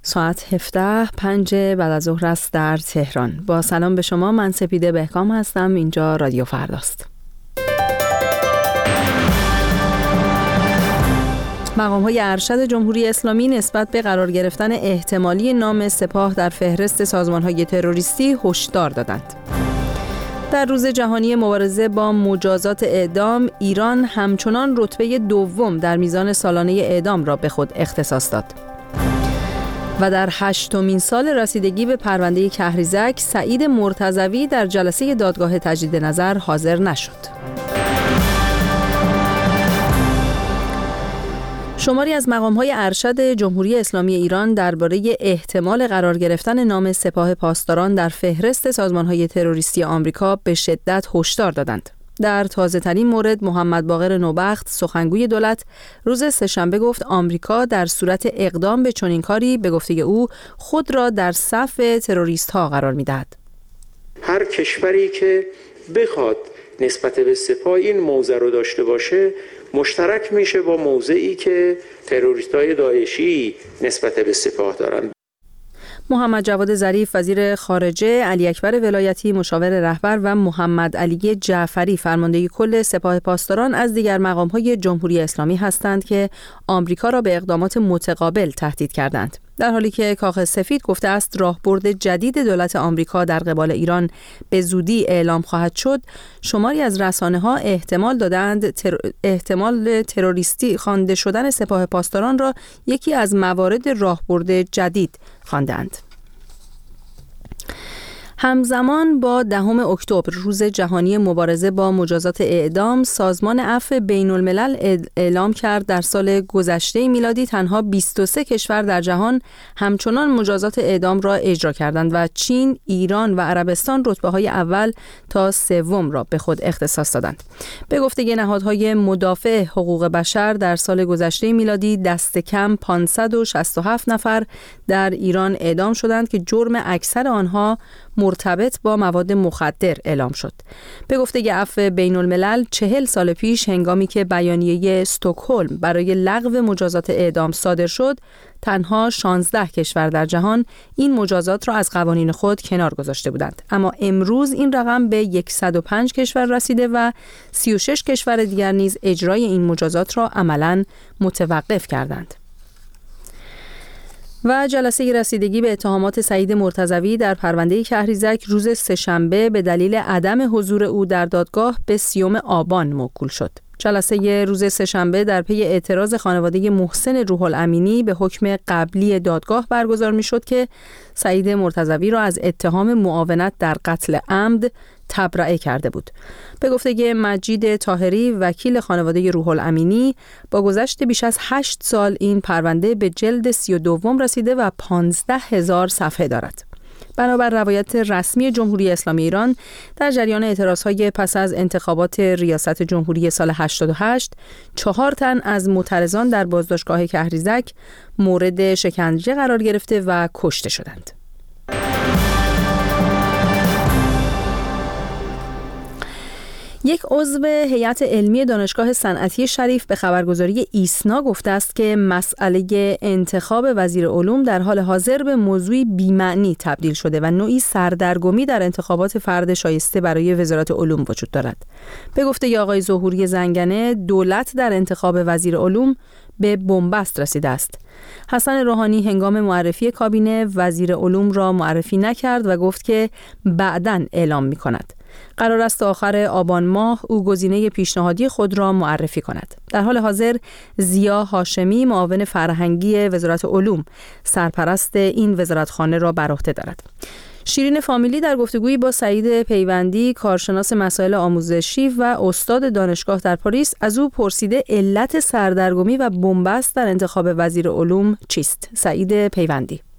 ساعت 17:05 بعد از ظهر است در تهران. با سلام به شما، من سپیده بهکام هستم. اینجا رادیو فرداست. مقام‌های ارشد جمهوری اسلامی نسبت به قرار گرفتن احتمالی نام سپاه در فهرست سازمان‌های تروریستی هشدار دادند. در روز جهانی مبارزه با مجازات اعدام، ایران همچنان رتبه دوم در میزان سالانه اعدام را به خود اختصاص داد. و در 8مین سال رسیدگی به پرونده کهریزک، سعید مرتضوی در جلسه دادگاه تجدید نظر حاضر نشد. شماری از مقام‌های ارشد جمهوری اسلامی ایران درباره احتمال قرار گرفتن نام سپاه پاسداران در فهرست سازمان‌های تروریستی آمریکا به شدت هشدار دادند. در تازه‌ترین مورد، محمد باقر نوبخت، سخنگوی دولت، روز سه‌شنبه گفت آمریکا در صورت اقدام به چنین کاری به گفته او خود را در صف تروریست‌ها قرار می‌دهد. هر کشوری که بخواد نسبت به سپاه این موضع رو داشته باشه، مشترک میشه با موضعی که تروریست‌های داعشی نسبت به سپاه دارن. محمد جواد ظریف وزیر خارجه، علی اکبر ولایتی مشاور رهبر و محمد علی جعفری فرمانده کل سپاه پاسداران از دیگر مقام‌های جمهوری اسلامی هستند که آمریکا را به اقدامات متقابل تهدید کردند. در حالی که کاخ سفید گفته است راهبرد جدید دولت آمریکا در قبال ایران به زودی اعلام خواهد شد، شماری از رسانه‌ها احتمال دادند احتمال تروریستی خوانده شدن سپاه پاسداران را یکی از موارد راهبرد جدید خواندند. همزمان با 10 اکتبر روز جهانی مبارزه با مجازات اعدام، سازمان عفو بین الملل اعلام کرد در سال گذشته میلادی تنها 23 کشور در جهان همچنان مجازات اعدام را اجرا کردند و چین، ایران و عربستان رتبه‌های اول تا سوم را به خود اختصاص دادند. به گفته نهادهای مدافع حقوق بشر، در سال گذشته میلادی دست کم 567 نفر در ایران اعدام شدند که جرم اکثر آنها مرتبط با مواد مخدر اعلام شد. به گفته عفو بین الملل 40 سال پیش هنگامی که بیانیه استکهلم برای لغو مجازات اعدام صادر شد، تنها 16 کشور در جهان این مجازات را از قوانین خود کنار گذاشته بودند. اما امروز این رقم به 105 کشور رسیده و 36 کشور دیگر نیز اجرای این مجازات را عملاً متوقف کردند. و جلسه رسیدگی به اتهامات سعید مرتضوی در پرونده کهریزک روز سه‌شنبه به دلیل عدم حضور او در دادگاه به 30 آبان موکول شد. جلسه روز سه‌شنبه در پی اعتراض خانواده محسن روح الامینی به حکم قبلی دادگاه برگزار می‌شد که سعید مرتضوی را از اتهام معاونت در قتل عمد تبرئه کرده بود. به گفته مجید طاهری، وکیل خانواده روح الامینی، با گذشت بیش از 8 سال این پرونده به جلد 32 رسیده و 15,000 صفحه دارد. بنابر روایت رسمی جمهوری اسلامی ایران، در جریان اعتراضهای پس از انتخابات ریاست جمهوری سال 88، 4 تن از معترضان در بازداشتگاه کهریزک مورد شکنجه قرار گرفته و کشته شدند. یک عضو هیئت علمی دانشگاه صنعتی شریف به خبرگزاری ایسنا گفته است که مسئله انتخاب وزیر علوم در حال حاضر به موضوعی بی‌معنی تبدیل شده و نوعی سردرگمی در انتخابات فرد شایسته برای وزارت علوم وجود دارد. به گفته آقای ظهوری زنگنه، دولت در انتخاب وزیر علوم به بنبست رسیده است. حسن روحانی هنگام معرفی کابینه وزیر علوم را معرفی نکرد و گفت که بعداً اعلام می‌کند. قرار است آخر آبان ماه او گزینه پیشنهادی خود را معرفی کند. در حال حاضر ضیا هاشمی، معاون فرهنگی وزارت علوم، سرپرست این وزارتخانه را بر عهده دارد. شیرین فامیلی در گفتگویی با سعید پیوندی، کارشناس مسائل آموزشی و استاد دانشگاه در پاریس، از او پرسیده علت سردرگمی و بنبست در انتخاب وزیر علوم چیست؟ سعید پیوندی: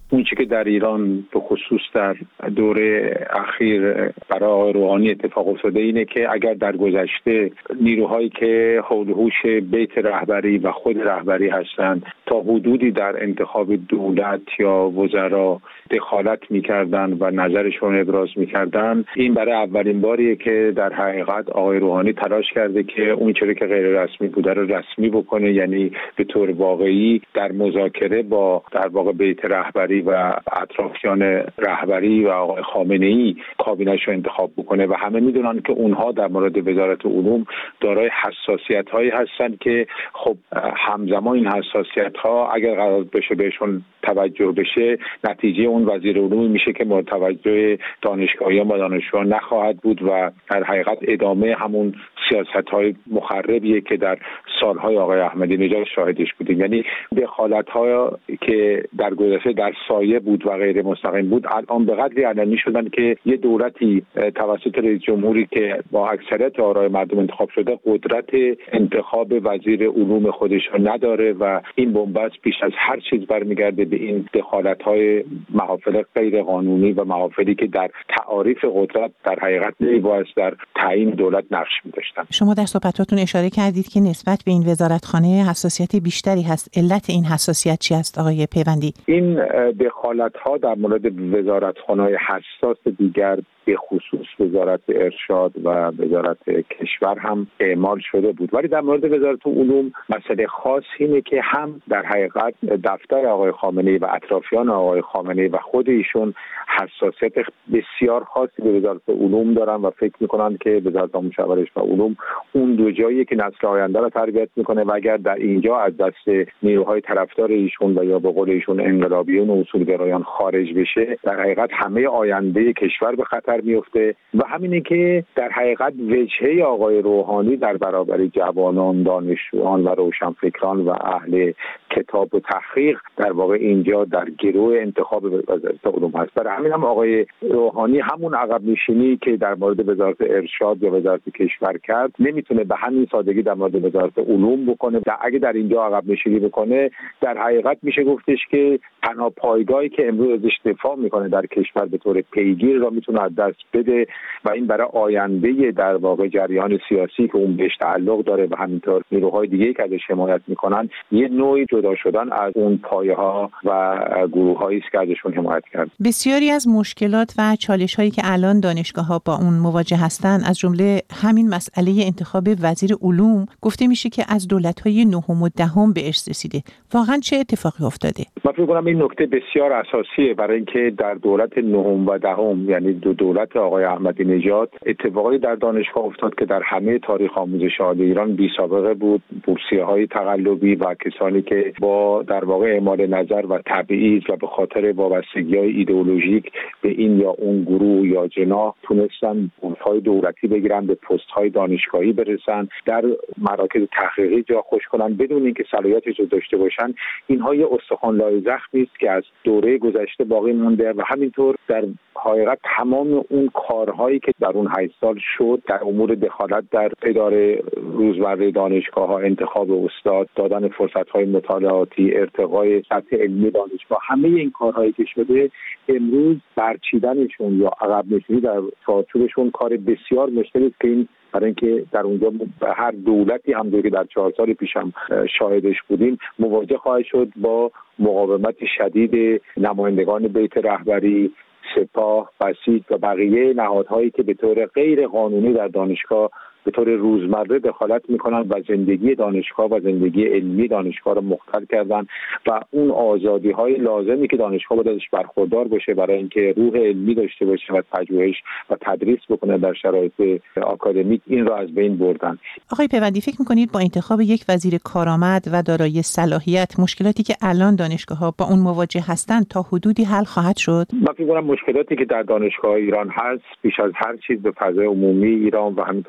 اون چیزی که در ایران به خصوص در دوره اخیر برای آقای روحانی اتفاق افتاده اینه که اگر در گذشته نیروهایی که حول و حوش بیت رهبری و خود رهبری هستند تا حدودی در انتخاب دولت یا وزرا دخالت می‌کردند و نظرشون ابراز می‌کردند، این برای اولین باریه که در حقیقت آقای روحانی تلاش کرده که اون چیزی که غیر رسمی بوده رو رسمی بکنه، یعنی به طور واقعی در مذاکره با در واقع بیت رهبری و اطرافیان رهبری و آقای خامنه‌ای کابینه‌اش رو انتخاب بکنه و همه میدونن که اونها در مورد وزارت علوم دارای حساسیت‌هایی هستن که خب همزمان این حساسیت‌ها اگر قرار بشه بهشون توجه بشه، نتیجه اون وزیر علوم میشه که مورد توجه دانشگاهیان و دانشجویان نخواهد بود و در حقیقت ادامه همون سیاست‌های مخربیه که در سال‌های آقای احمدی نژاد شاهدش بودیم. یعنی دخالت‌های که در گذشته در سایه بود و غیر مستقیم بود الان به قدری علنی شدن که یه دولتی توسط رئیس جمهوری که با اکثریت آرای مردم انتخاب شده قدرت انتخاب وزیر علوم خودش رو نداره و این بنبست بیش از هر چیز برمیگرده به این دخالت‌های محافل غیر قانونی و محافلی که در تعاریف قدرت در حقیقت نمی‌بایست در تعیین دولت نقش می‌داشتن. شما در صحبتاتون اشاره کردید که نسبت به این وزارتخانه حساسیت بیشتری هست. علت این حساسیت چی است آقای پیوندی؟ این دخالت‌ها در مورد وزارتخانه‌های حساس دیگر به خصوص وزارت ارشاد و وزارت کشور هم اعمال شده بود، ولی در مورد وزارت علوم مسئله خاص اینه که هم در حقیقت دفتر آقای خامنه‌ای و اطرافیان آقای خامنه‌ای و خود ایشون حساسیت بسیار خاصی به وزارت علوم دارن و فکر میکنن که وزارت آموزش و پرورش و علوم اون دو جاییه که نسل آینده رو تربیت میکنه و اگر در اینجا از دست نیروهای طرفدار ایشون و یا به قول ایشون انقلابیون و اصولگرایان خارج بشه، در حقیقت همه آینده کشور به خطر میفته و همینه که در حقیقت وجهه آقای روحانی در برابر جوانان، دانشجویان و روشنفکران و اهل کتاب و تحقیق در واقع اینجا در گروه انتخاب وزارت علوم هست. برای همین هم آقای روحانی همون عقب نشینی که در مورد وزارت ارشاد یا وزارت کشور کرد نمیتونه به همین سادگی در مورد وزارت علوم بکنه. اگه در اینجا عقب نشینی بکنه در حقیقت میشه گفتش که تنها پایگاهی که امروز ازش دفاع میکنه در کشور به طور پیگیر را میتونه از دست بده و این برای آینده در واقع جریان سیاسی که اون بهش تعلق داره و همینطور نیروهای دیگه که ازش حمایت میکنن یه نوعی جدا شدن از اون پایه‌ها و گروه‌هایی است که ازشون حمایت کرد. بسیاری از مشکلات و چالش‌هایی که الان دانشگاه‌ها با اون مواجه هستن، از جمله همین مسئله انتخاب وزیر علوم، گفته میشه که از دولت‌های نهم و دهم به ارث رسیده. واقعا چه اتفاقی افتاده؟ من فکر کنم این نکته بسیار اساسیه برای اینکه در دولت نهم و دهم یعنی دو دولت آقای احمدی نژاد اتفاقی در دانشگاه افتاد که در همه تاریخ آموزش عالی ایران بی سابقه بود. بورسیه‌های تقلبی و کسانی که با در واقع اعمال نظر و تبعیض و به خاطر وابستگی‌های ایدئولوژیک به این یا اون گروه یا جناح تونستن بورس‌های دولتی بگیرن، به پست‌های دانشگاهی برسن، در مراکز تحقیقی جا خوش کنن بدون اینکه صلاحیتش رو داشته باشن. اینها یه استخوان‌لای زخمی است که از دوره گذشته باقی مونده و همینطور در حقیقت تمام اون کارهایی که در اون 8 سال شد در امور دخالت در اداره روزمره دانشگاه‌ها، انتخاب استاد، دادن فرصت‌های مطالعاتی، ارتقای سطح علمی دانشگاه، همه این کارهایی که شده امروز برچیدنشون یا عقب نشینی در چارچوبشون کار بسیار مشکلی است که این برای اینکه در اونجا هر دولتی همونجوری که در 4 سال پیش هم شاهدش بودیم مواجه خواهد شد با مقاومت شدید نمایندگان بیت رهبری، سپاه، بسیج و بقیه نهادهایی که به طور غیر قانونی در دانشگاه به طور روزمره دخالت میکنن و زندگی دانشگاه و زندگی علمی دانشگاه رو مختل کردن و اون آزادی های لازمی که دانشگاه باید ازش برخوردار باشه برای اینکه روح علمی داشته باشه و پژوهش و تدریس بکنه در شرایط آکادمیک، این رو از بین بردن. آقای پیوندی، فکر میکنید با انتخاب یک وزیر کارآمد و دارای صلاحیت مشکلاتی که الان دانشگاه‌ها با اون مواجه هستند تا حدودی حل خواهد شد؟ من فکر می‌کنم مشکلاتی که در دانشگاه ایران هست بیش از هر چیز به فضای عمومی ایران و همینطور دخالت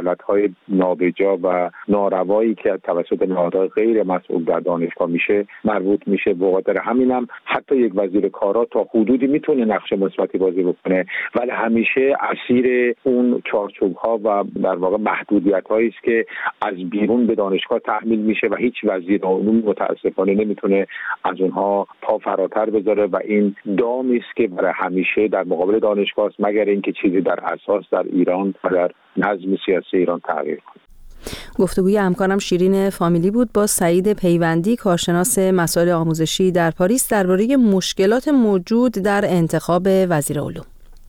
دخالت‌های نابجا و ناروایی که توسط نهادهای غیر مسئول در دانشگاه میشه مربوط میشه. به خاطر همینم حتی یک وزیر کارا تا حدودی میتونه نقش مثبتی بازی بکنه، ولی همیشه اسیر اون چارچوب‌ها و در واقع محدودیت‌هایی است که از بیرون به دانشگاه تحمیل میشه و هیچ وزیر علوم متاسفانه نمیتونه از اونها پا فراتر بذاره و این دامی است که برای همیشه در مقابل دانشگاه است، مگر اینکه چیزی در اساس در ایران و در نظم سیاسی ایران تغییر کنه. گفتگوی همکارم شیرین فامیلی بود با سعید پیوندی، کارشناس مسائل آموزشی در پاریس، درباره مشکلات موجود در انتخاب وزیر علوم.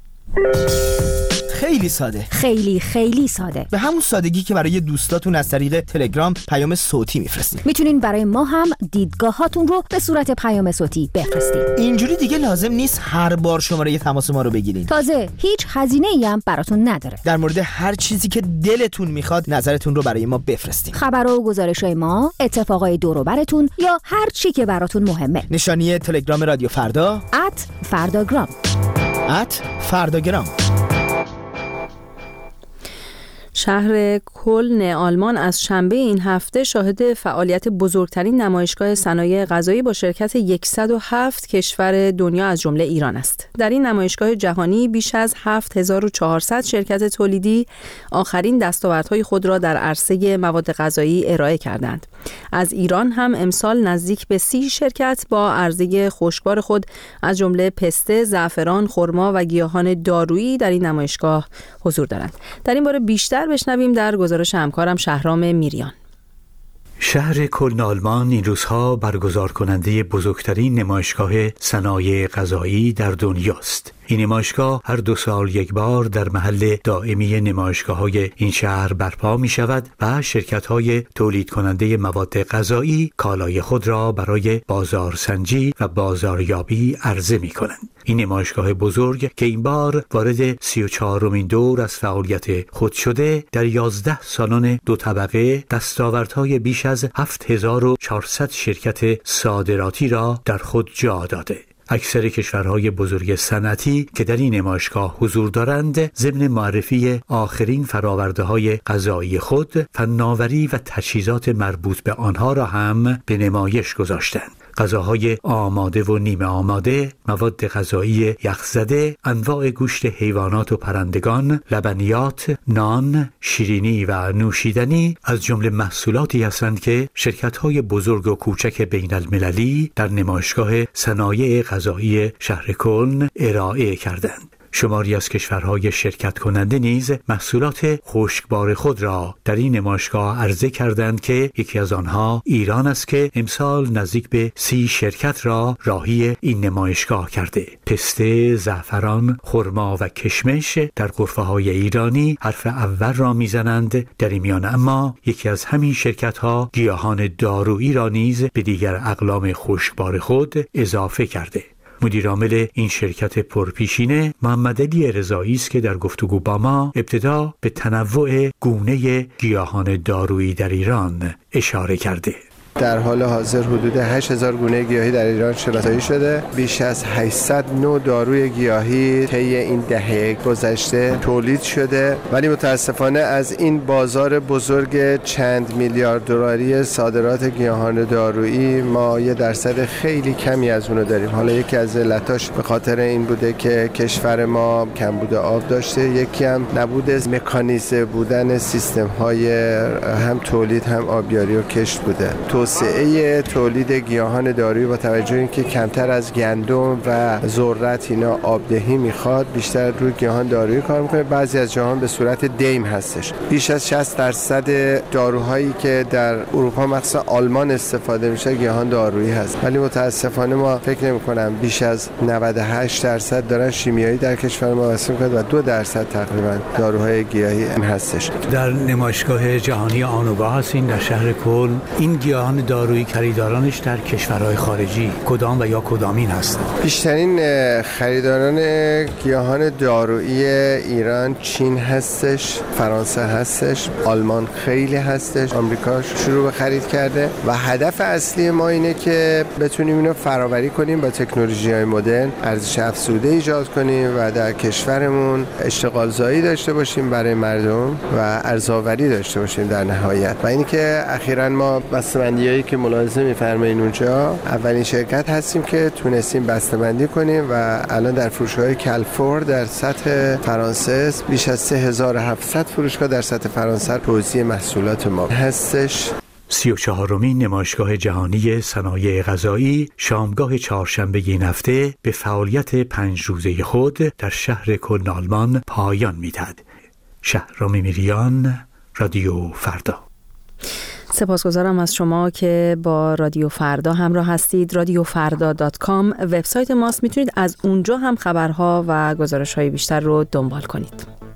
خیلی ساده، خیلی ساده، به همون سادگی که برای دوستاتون از طریق تلگرام پیام صوتی میفرستید. میتونین برای ما هم دیدگاهاتون رو به صورت پیام صوتی بفرستید. اینجوری دیگه لازم نیست هر بار شماره تماس ما رو بگیرین. تازه هیچ هزینه‌ای هم براتون نداره. در مورد هر چیزی که دلتون میخواد نظرتون رو برای ما بفرستید. خبر و گزارش‌های ما، اتفاقای دور و براتون یا هر چی که براتون مهمه. نشانی تلگرام رادیو فردا @فرداگرام. @فرداگرام. شهر کلن آلمان از شنبه این هفته شاهد فعالیت بزرگترین نمایشگاه صنایع غذایی با شرکت 107 کشور دنیا از جمله ایران است. در این نمایشگاه جهانی بیش از 7400 شرکت تولیدی آخرین دستاوردهای خود را در عرصه مواد غذایی ارائه کردند. از ایران هم امسال نزدیک به 30 شرکت با عرضه خشکبار خود از جمله پسته، زعفران، خرما و گیاهان دارویی در این نمایشگاه حضور دارند. در این باره بیشتر بشنویم در گزارش همکارم شهرام میریان. شهر کلن آلمان این روزها برگزار کننده بزرگترین نمایشگاه صنایع غذایی در دنیاست. این نمایشگاه هر 2 سال یک بار در محل دائمی نمایشگاه‌های این شهر برپا می شود و شرکت‌های تولید کننده مواد غذایی کالای خود را برای بازارسنجی و بازاریابی عرضه می کنند. این نمایشگاه بزرگ که این بار وارد 34مین دور از فعالیت خود شده، در 11 سالن 2 طبقه دستاوردهای بیش از 7400 شرکت صادراتی را در خود جا داده. اکثر کشورهای بزرگ صنعتی که در این نمایشگاه حضور دارند، ضمن معرفی آخرین فرآورده‌های غذایی خود، فناوری و تجهیزات مربوط به آنها را هم به نمایش گذاشتند. غذاهای آماده و نیمه آماده، مواد غذایی یخزده، انواع گوشت حیوانات و پرندگان، لبنیات، نان، شیرینی و نوشیدنی از جمله محصولاتی هستند که شرکت‌های بزرگ و کوچک بین المللی در نمایشگاه صنایع غذایی شهر کلن ارائه کردند. شماری از کشورهای شرکت کننده نیز محصولات خشکبار خود را در این نمایشگاه عرضه کردند که یکی از آنها ایران است که امسال نزدیک به 30 شرکت را راهی این نمایشگاه کرده. پسته، زعفران، خرما و کشمش در غرفه‌های ایرانی حرف اول را میزنند. در این میان اما یکی از همین شرکت‌ها گیاهان دارویی را نیز به دیگر اقلام خشکبار خود اضافه کرده. مدیرعامل این شرکت پرپیشینه محمد علی رضایی است که در گفتگو با ما ابتدا به تنوع گونه گیاهان دارویی در ایران اشاره کرده. در حال حاضر حدود 8000 گونه گیاهی در ایران شناسایی شده. بیش از 800 نوع داروی گیاهی طی این دهه گذشته تولید شده، ولی متاسفانه از این بازار بزرگ چند میلیارد دلاری صادرات گیاهان دارویی ما یه درصد خیلی کمی از اونو داریم. حالا یکی از علتاش به خاطر این بوده که کشور ما کمبود آب داشته، یکی هم نبود مکانیزه بودن سیستم های هم تولید هم آبیاری و کشت بوده. توسعه تولید گیاهان دارویی با توجه اینکه کمتر از گندم و ذرت اینا آبدهی میخواد، بیشتر روی گیاهان دارویی کار میکنه. بعضی از جاهان به صورت دیم هستش. بیش از 60% داروهایی که در اروپا مخصوصا آلمان استفاده میشه گیاهان دارویی هست، ولی متاسفانه ما فکر نمی‌کنم بیش از 98% دارن شیمیایی در کشور ما واسه میکنه و 2% تقریبا داروهای گیاهی هستش. در نمایشگاه جهانی آنوگاه هستین در شهر کلن. این گیاهان گیاهان دارویی خریدارانش در کشورهای خارجی کدام و یا کدامین هستند؟ بیشترین خریداران گیاهان دارویی ایران چین هستش، فرانسه هستش، آلمان خیلی هستش، آمریکا شروع به خرید کرده و هدف اصلی ما اینه که بتونیم اینو فراوری کنیم با تکنولوژی‌های مدرن، ارزش افزوده ایجاد کنیم و در کشورمون اشتغال زایی داشته باشیم برای مردم و ارزآوری داشته باشیم در نهایت. و اینی که اخیراً ما بسته‌بندیایی که ملاحظه می‌فرمایید اونجا اولین شرکت هستیم که تونستیم بسته‌بندی کنیم و الان در فروشگاه کلفور در سطح فرانسه بیش از 3700 فروشگاه در سطح فرانسه توزیع محصولات ما هستش. 34مین نمایشگاه جهانی صنایع غذایی شامگاه چهارشنبه این هفته به فعالیت 5 روزه خود در شهر کلن آلمان پایان می‌دهد. شهرام میریان، رادیو فردا. سپاسگزارم از شما که با رادیو فردا همراه هستید. radiofarda.com وبسایت ماست، میتونید از اونجا هم خبرها و گزارش‌های بیشتر رو دنبال کنید.